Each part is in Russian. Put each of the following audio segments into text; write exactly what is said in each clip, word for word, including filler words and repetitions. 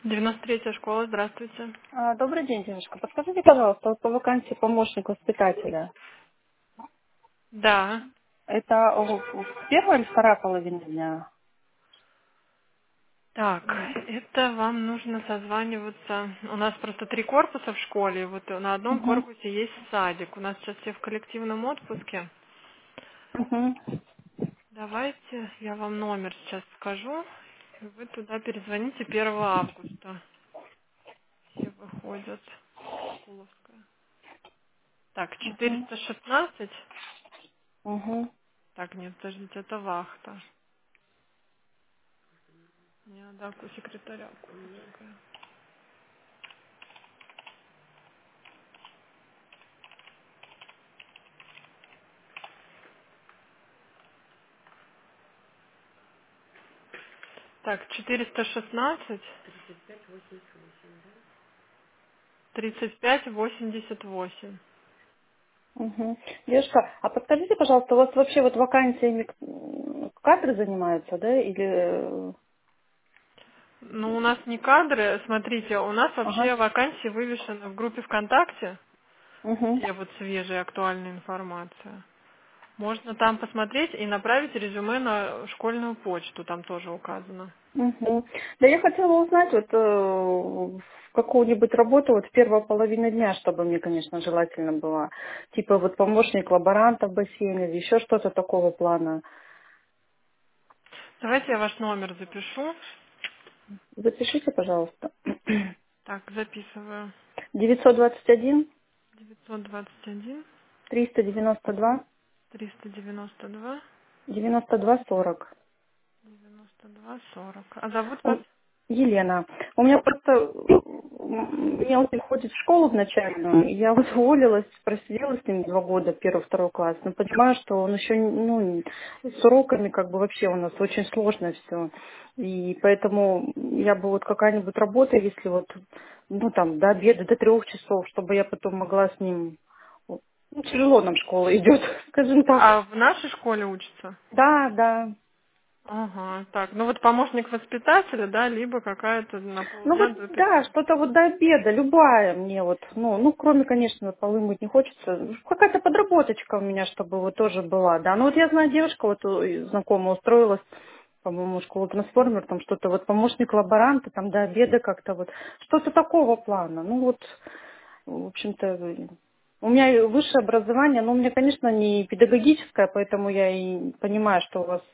девяносто третья школа, здравствуйте. А, Добрый день, девушка. Подскажите, пожалуйста, вот по вакансии помощник воспитателя. Да. Это о, в первая или вторая половина дня? Так, это вам нужно созваниваться. У нас просто три корпуса в школе. Вот на одном Угу. корпусе есть садик. У нас сейчас все в коллективном отпуске. Угу. Давайте я вам номер сейчас скажу. И вы туда перезвоните первого августа. Все выходят. Куловская. Так, Угу. четыреста шестнадцать. Угу. Так, нет, подождите, это вахта. Не надо у секретаря Куловская. Так, четыреста шестнадцать. тридцать пять восемьдесят восемь. Угу. Девушка, а подскажите, пожалуйста, у вас вообще вот вакансиями м, кадры занимаются, да, или... э, Ну, у нас не кадры, смотрите, у нас Ага. вообще вакансии вывешены в группе ВКонтакте, Угу. все вот свежая, актуальная информация. Можно там посмотреть и направить резюме на школьную почту, там тоже указано. Угу. Да я хотела узнать вот э, какую-нибудь работу вот в первой половине дня, чтобы мне, конечно, желательно было. Типа вот помощник лаборанта в бассейне или еще что-то такого плана. Давайте я ваш номер запишу. Запишите, пожалуйста. Так, записываю. девятьсот двадцать один девятьсот двадцать один триста девяносто два триста девяносто два девяносто два сорок. девяносто два сорок. А зовут вас? У- Елена, у меня просто м, мелкий ходит в школу в начальную, и я вот уволилась, просидела с ним два года, первый, второй класс, но понимаю, что он еще, ну, с уроками как бы вообще у нас очень сложно все. И поэтому я бы вот какая-нибудь работа, если вот, ну там, до обеда, до трех часов, чтобы я потом могла с ним, ну, тяжело нам школа идет, скажем так. А в нашей школе учится? Да, да. Ага, так, ну вот помощник воспитателя, да, либо какая-то на Ну вот полдня до да, пяти. что-то вот до обеда, любая мне вот, ну, ну кроме, конечно, полы мыть не хочется. Какая-то подработочка у меня, чтобы вот тоже была, да. Ну вот я знаю, девушка вот у- знакомая устроилась, по-моему, в школу трансформер, там что-то вот помощник лаборанта, там до обеда как-то вот, что-то такого плана. Ну вот, в общем-то, у меня и высшее образование, но у меня, конечно, не педагогическое, поэтому я и понимаю, что у вас,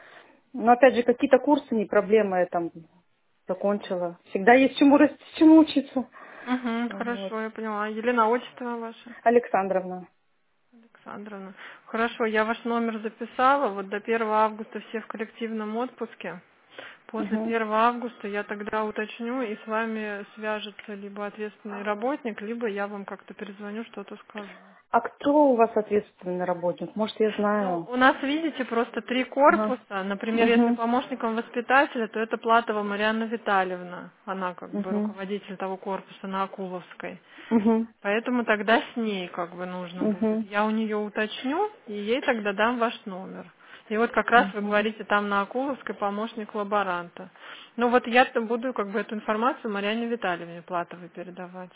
но опять же, какие-то курсы, не проблема, я там закончила. Всегда есть чему расти, чему учиться. Угу, Вот. хорошо, я поняла. Елена, отчество ваше? Александровна. Александровна. Хорошо, я ваш номер записала. Вот до первого августа все в коллективном отпуске. После Мгм. первого августа я тогда уточню, и с вами свяжется либо ответственный работник, либо я вам как-то перезвоню, что-то скажу. А кто у вас ответственный работник? Может, я Ну, знаю. у нас, видите, просто три Ага. корпуса. Например, если Угу. помощником воспитателя, то это Платова Марьяна Витальевна. Она как бы Угу. руководитель того корпуса на Акуловской. Угу. Поэтому тогда с ней как бы нужно будет. Угу. Я у нее уточню, и ей тогда дам ваш номер. И вот как раз вы Угу. говорите там на Акуловской помощник лаборанта. Ну вот я буду как бы эту информацию Марьяне Витальевне Платовой передавать.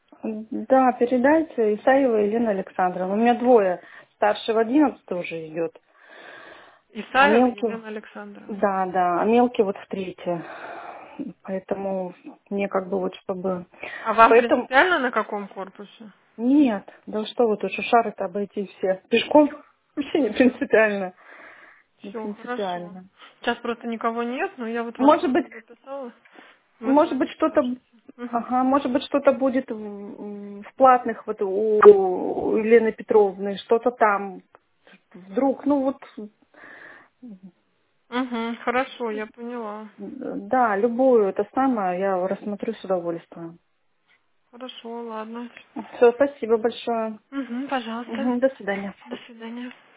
Да, передайте Исаева Елена Александровна. У меня двое. Старший в одиннадцатый уже идет. А Исаева мелкий, Елена Александровна. да, да, а мелкий вот в третье. Поэтому мне как бы вот чтобы... А вам Поэтому принципиально на каком корпусе? нет, да что вы тут, шары-то обойти все. Пешком вообще не принципиально. Не Все, хорошо. принципиально. Сейчас просто никого нет, но я вот ваш Может быть, номер записала. Мы с может вами быть что-то, свяжемся. Мгм. ага, может быть что-то будет в, в платных вот у Елены Петровны, что-то там. Вдруг, ну вот, Мгм, хорошо, я поняла. да, любую это самое я рассмотрю с удовольствием. Хорошо, ладно. Все, спасибо большое. Угу, пожалуйста. Мгм, до свидания. До свидания.